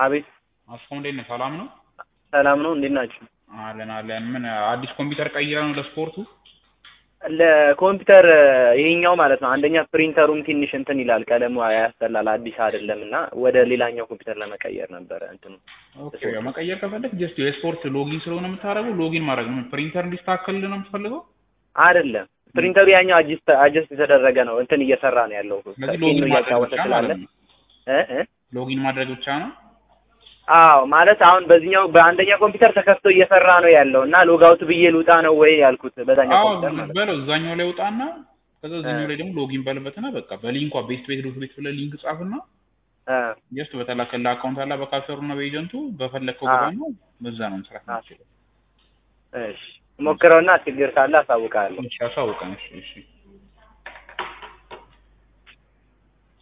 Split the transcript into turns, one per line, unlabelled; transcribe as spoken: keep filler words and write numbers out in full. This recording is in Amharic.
አቤት
አስኮም እንዴት ነህ? ሰላም ነው?
ሰላም ነው። እንዴት ናችሁ?
አለን አለን። ምን አዲስ ኮምፒውተር ቀይራ ነው ለስፖርቱ?
ለኮምፒውተር ይሄኛው ማለት ነው። አንደኛ ፕሪንተሩም ትንሽ እንትን ይላል፣ ቀለሙ ያስጠላል፣ አዲስ አይደለምና ወደ ሌላኛው ኮምፒውተር ለመቀየር ነበር እንትኑ።
ኦኬ መቀየር ከፈለክ ጀስት የስፖርት ሎጊን ስለሆነ የምታደርገው ሎጊን ማድረግ ነው። ፕሪንተር እንዲስተካከልልህ ነው የምትፈልገው?
አይደለም ፕሪንተሩ ያኛው አጀስት አጀስት የተደረገ ነው፣ እንትን እየሰራ ነው ያለው።
ስለዚህ ሎጊን ማድረግ ብቻ
ስላለ እ እ
ሎጊን ማድረግ ብቻ ነው።
አዎ ማለት አሁን በዚህኛው በአንደኛ ኮምፒውተር ተከፍቶ እየሰራ ነው ያለው እና ሎጋውት ብዬ ልውጣ ነው ወይ ያልኩት በዛኛው ኮምፒውተር ማለት ነው።
በለው እዛኛው ላይ ውጣና ከዛ እዚህኛው ላይ ደግሞ ሎጊን በልበትና በቃ በሊንኳ ቤስት ቤት ዶት ቤት ብለህ ሊንክ ጻፍና
አ
ጀስት በተላከልህ አካውንት አላ በካልቸሩና በኤጀንቱ በፈለከው ግባ ነው። በዛ ነው መስራት የምትችለው።
እሺ ሞክረውና ችግር ካለ አሳውቃለሁ።
እሺ አሳውቀን። እሺ እሺ